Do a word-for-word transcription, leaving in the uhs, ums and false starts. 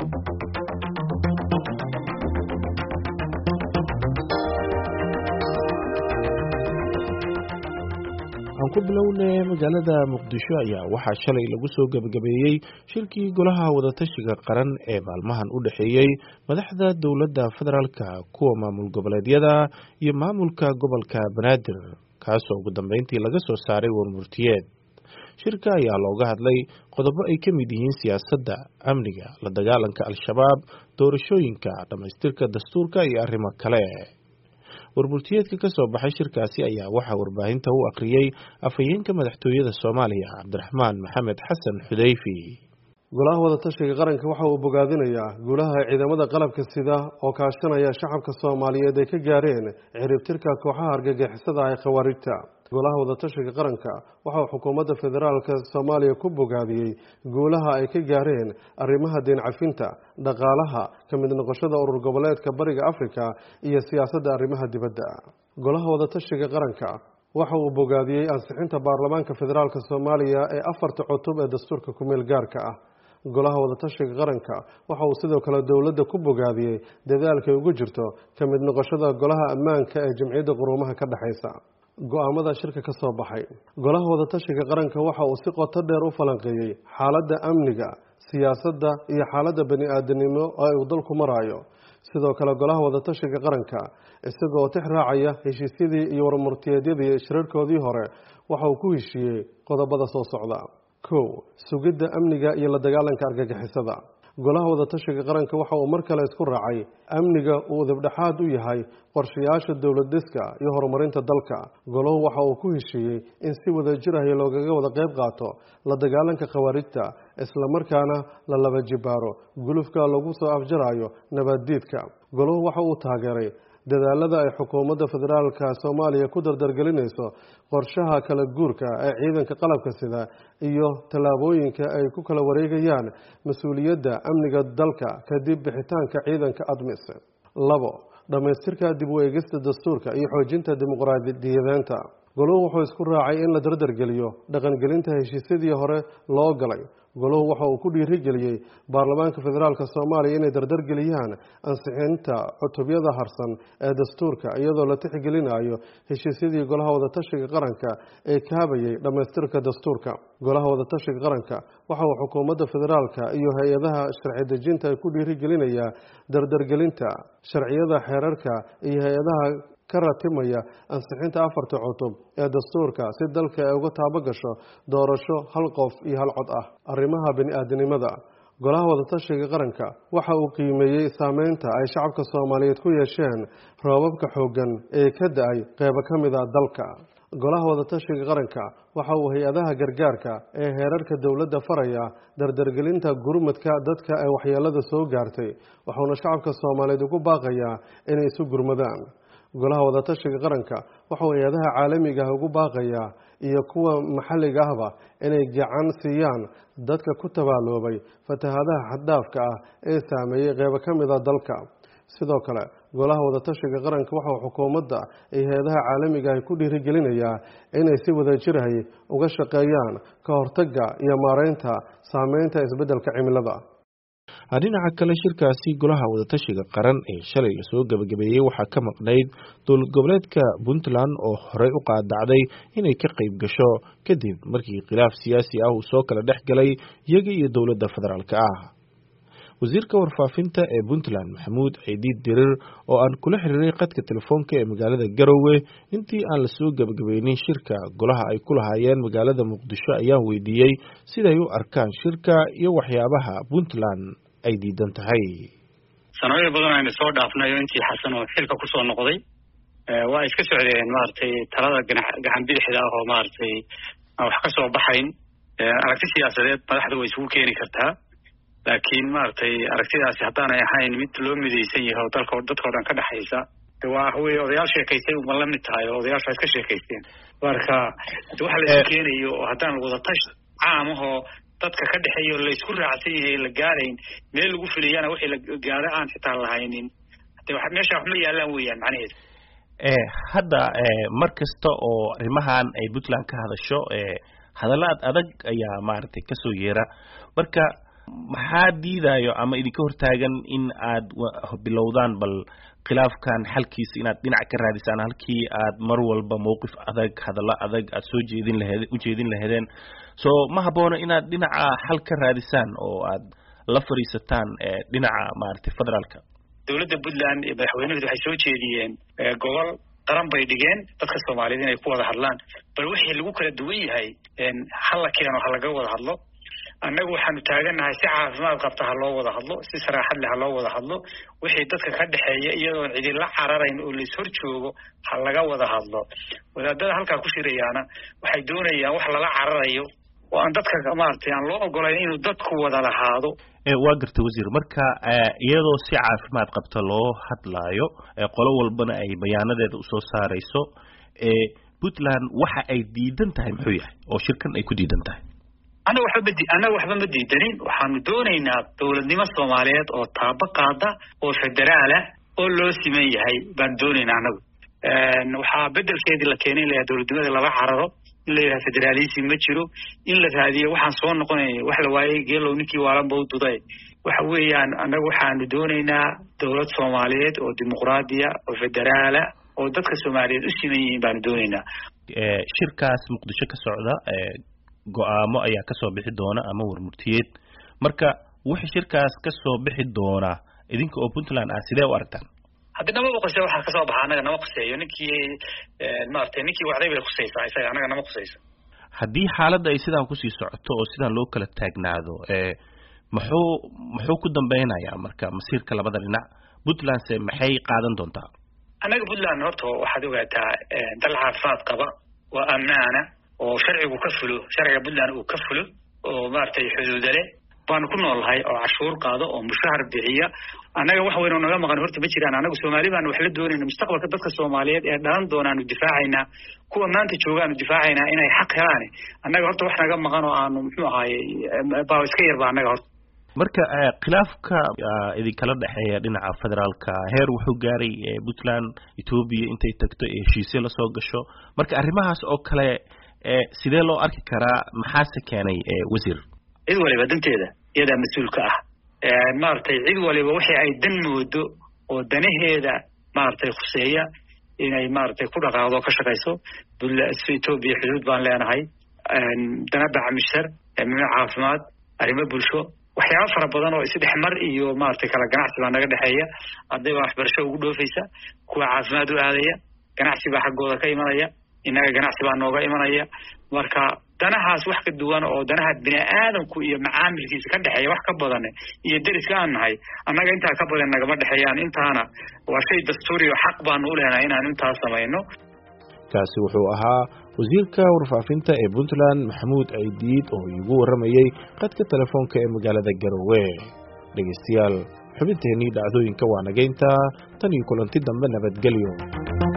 aan ku bilownay magaalada muqdisho ayaa waxaa shalay lagu soo gabagabeeyey shirkii golaha wadatashiga qaran ee maalmahan u dhexeeyey madaxda dowladda federaalka kuwa maamul goboleedyada iyo maamulka gobolka banaadir kaasoo ugu dambeyntii laga soo saaray warmurtiyeed. shirka ayaa looga hadlay qodobo ay ka mid yihiin siyaasadda, amniga, la dagaalanka al-shabaab, doorashooyinka, dhamaystirka dastuurka iyo arrimo kale. warmurtiyeedka ka soo baxay shirkaasi ayaa waxaa warbaahinta u akhriyey afhayeenka madaxtooyada Soomaaliya Cabdiraxmaan Maxamed Xasan Xudayfi. golaha wadatashiga qaranka waxa uu bogaadinayaa guulaha ciidamada qalabka sida oo kaashanaya shacabka Soomaaliyeed ay ka gaareen ciribtirka kooxaha argagixisada ee khawaarijta. golaha wadatashiga qaranka waxa uu xukuumadda federaalka Soomaaliya ku bogaadiyey guulaha ay ka gaareen arrimaha diin cafinta, dhaqaalaha, ka mid noqoshada urur goboleedka Bariga Afrika iyo siyaasadda arrimaha dibadda. golaha wadatashiga qaranka waxa uu bogaadiyey ansixinta baarlamaanka federaalka Soomaaliya ee afarta cutub ee dastuurka ku meel gaarka ah. golaha wadatashiga qaranka waxa uu sidoo kale dowladda ku bogaadiyey dadaalka ay ugu jirto ka mid noqoshada golaha ammaanka ee jamciyadda quruumaha ka dhaxaysa. go'aamada shirka ka soo baxay golaha wadatashiga qaranka waxa uu si qoto dheer u falanqeeyey xaaladda amniga, siyaasadda iyo xaaladda bani-aadanimo ee uu dalku marayo. sidoo kale golaha wadatashiga qaranka isagoo tix raacaya heshiisyadii iyo warmurtiyeedyadii shirarkoodii hore waxa uu ku heshiiyey qodobada soo socda. kow sugidda amniga iyo la dagaalanka argagixisada. golaha wadatashiga qaranka waxa uu mar kale isku raacay amniga uu dibdhexaad u yahay qorshayaasha dowlad dhiska iyo horumarinta dalka. golahu waxa uu ku heshiiyey in si wada jir ah loogaga wada qayb qaato la dagaalanka khawaarijta, isla markaana la laba jibaaro gulufka lagu soo afjarayo nabaddiidka. golahu waxa uu taageeray dadaalada ay xukuumadda federaalka Soomaaliya ku dardargelinayso qorshaha kala guurka ee ciidanka qalabka sida iyo tallaabooyinka ay ku kala wareegayaan mas'uuliyadda amniga dalka kadib bixitaanka ciidanka ADMIS. labo dhamaystirka dib u eegista dastuurka iyo xoojinta dimuqraadiyadeenta. goluhu wuxuu isku raacay in la dardargeliyo dhaqangelinta heshiisyadii hore loo galay. goluhu waxa uu ku dhiirigeliyey baarlamaanka federaalka Soomaaliya inay dardargeliyaan ansixinta cutubyada harsan ee dastuurka iyadoo la tixgelinayo heshiisyadii golaha wadatashiga qaranka ee kaabayay dhamaystirka dastuurka. golaha wadatashiga qaranka waxa uu xukuumadda federaalka iyo hay-adaha sharci dejinta ay ku dhiirigelinayaa dardargelinta sharciyada, xeerarka iyo hay-adaha ka ratimaya ansixinta afarta cutub ee dastuurka si dalka ay uga taabo gasho doorasho hal qof iyo hal cod ah. arrimaha bani-aadanimada. golaha wadatashiga qaranka waxa uu qiimeeyey saameynta ay shacabka Soomaaliyeed ku yeesheen roobabka xooggan ee ka da-ay qaybo ka mid ah dalka. golaha wadatashiga qaranka waxa uu hay-adaha gargaarka ee heerarka dowladda faraya dardargelinta gurmadka dadka ay waxyeelada soo gaartay, waxaana shacabka Soomaaliyeed ugu baaqayaa inay isu gurmadaan. golaha wadatashiga qaranka waxa uu hay-adaha caalamiga ah ugu baaqayaa iyo kuwa maxalliga ahba inay gacan siiyaan dadka ku tabaaloobay fatahaadaha xad-dhaafka ah ee saameeyey qaybo ka mid ah dalka. sidoo kale golaha wadatashiga qaranka waxa uu xukuumadda iyo hay-adaha caalamiga ah ku dhiirigelinayaa inay si wada jir ah uga shaqeeyaan ka hortagga iyo maareynta saameynta isbeddelka cimilada. dhinaca kale shirkaasi golaha wadatashiga qaran ee shalay lasoo gabagabeeyey waxaa ka maqnayd dowlad goboleedka Puntland oo horey u qaadacday inay ka qayb gasho kadib markii khilaaf siyaasi ah uu soo kala dhex galay iyaga iyo dowladda federaalka ah. wasiirka warfaafinta ee Puntland Maxamuud Ciidiid Dirir oo aan kula xiriiray qadka telefoonka ee magaalada Garowe intii aan lasoo gabagabeynin shirka golaha ay ku lahaayeen magaalada Muqdisho ayaan weydiiyey siday u arkaan shirka iyo waxyaabaha Puntland ay diidan tahay. sanooyin badan aynu soo dhaafnayo intii xasan oo xilka ku soo noqday waa iska socdeen maartay talada gacan bidixda ah oo maartay wax ka soo baxayn aragti siyaasadeed madaxda way isugu keeni kartaa, laakiin maartay aragtidaasi haddaan ay ahayn mid loo midaysan yahay oo dalka dadka oo dhan ka dhaxaysa waa way odayaal sheekaystay uma la mid tahay oo odayaasha iska sheekaysteen. marka waxa la isku keenayo oo haddaan wada tash caamaho dadka ka dhaxeeyo la isku raacsan yahay la gaarayn meel lagu filiyana wixii la gaaro aan xitaa lahaynin hadii wax meesha wax ma yaalaan weeyaan macnaheedu. ee hadda ee markasta oo arrimahan ay Puntland ka hadasho ee hadalad adag ayaa maartay ka soo yeera. marka maxaa diidayo ama idinka hortaagan in aad bilowdaan bal khilaafkan xalkiisa inaad dhinac ka raadisaan halkii aad mar walba mowqif adag hadallo adag aad soo jeedin laheed u jeedin laheedeen so ma habboona inaad dhinaca xal ka raadisaan oo aad la fariisataan dhinaca maaragtay federaalka dowladda Puntland iyo madaxweynuhu waxay soo jeediyeen gobol qaran bay dhigeen dadka Soomaaliyeed inay ku wada hadlaan bal wixii lagu kala duwan yahay in hal keeno hal laga wada hadlo annagu waxaanu taaganahay si caafimaad qabta ha loo wada hadlo si saraaxad leh ha loo wada hadlo wixii dadka ka dhaxeeya iyadoo cidi la cararayn oo la soo joogo ha laga wada hadlo wadaadada halka ku shirayaana waxay doonayaan wax lala cararayo oo aan dadka maartay aan loo ogolayn inuu dadku wada lahaado ee waa gartay wasiir marka iyadoo si caafimaad qabta loo hadlaayo qolo walbana ay bayaanadeeda u soo saarayso ee Puntland waxa ay diidan tahay muxuu yahay oo shirkan ay ku diidan tahay أنا وحب بدي أنا وحب بدي دليل وحمدونينا دولة نما الصوماليات أو طابقة أو فدرالة أو لو سمية هاي بندونينا أنا وحابدل كيد اللي كانين اللي دولة دماغ اللي بعرضه اللي فدراليسي متشرو إلا هذه وحن صون نقولي وحلا واي قالوا نكي وعلم بوضو ضاي وحوي يعني أنا وحمدونينا دولة صوماليات أو ديمقراطية أو فدرالة أو دتك الصوماليات السمية بندونينا شركة مقدسة كسعودة go'aamo ayaa ka soo bixi doona ama warmurtiyeed marka wixii shirkaas ka soo bixi doona idinka oo Puntland ah sidee u aragtaan hadda nama qosay waxa ka soo baxay anaga nama qosayo ninkii maartay ninkii waxday bay qosaysaa isaga anaga nama qosayso haddii xaaladda ay sidaan ku sii socoto oo sidaan loo kala taagnaado ee muxuu muxuu ku dambaynayaa marka masiirka labada dhinac Puntland se maxay qaadan doontaa anaga Puntland horta waxaad ogaataa dal caafimaad qaba waa ammaana oo sharcigu ka fulo sharciga Puntland uu ka fulo oo maartay xuduudale baan ku noolahay oo cashuur qaado oo mushahar bixiya anaga wax weyn oo naga maqan horta ma jiraan anaga Soomaali baan wax la doonayna mustaqbalka dadka Soomaaliyeed ee dhalan doonaan u difaacayna kuwa maanta joogaan u difaacayna inay xaq helaan anaga horta wax naga maqan oo aanu muxuu ahaayay baa iska yar baa anaga horta marka khilaafka idin kala dhaxeeya dhinaca federaalka heer wuxuu gaaray Puntland Ethiopia intay tagto heshiisyo la soo gasho marka arrimahaas oo kale ee sidee loo arki karaa maxaa se keenay wasiir cid waliba danteeda iyada mas'uulka ah ee maartay cid waliba wixii ay dan moodo oo danaheeda maartay khuseeya inay maartay ku dhaqaaqdo ka shaqeyso Ethiopia xuduud baan leenahay danada camisar amni caafimaad arrimo bulsho waxyaabo fara badan oo isdhex mar iyo maartay kala ganacsi baa naga dhaxeeya haday waxbarasho ugu dhoofaysa kuwa caafimaad u aadaya ganacsi baa xaggooda ka imanaya inaga ganacsi baa nooga imanaya marka danahaas wax ka duwan oo danaha bini'aadamku iyo macaamilkiisa ka dhaxeeya wax ka badan iyo dariska aan nahay annaga inta ka badan naga ma dhaxeeyaan intaana waa shay dastuuri oo xaq baan u leenahay inaan intaas sameeyno kaasi wuxuu ahaa wasiirka warfaafinta ee Puntland Maxamuud Aydiid oo igu waramayay qadka telefoonka ee magaalada Garowe dhageystayaal xubinteennii dhacdooyinka waa nageynta tan iyo kulanti dambe nabadgelyo.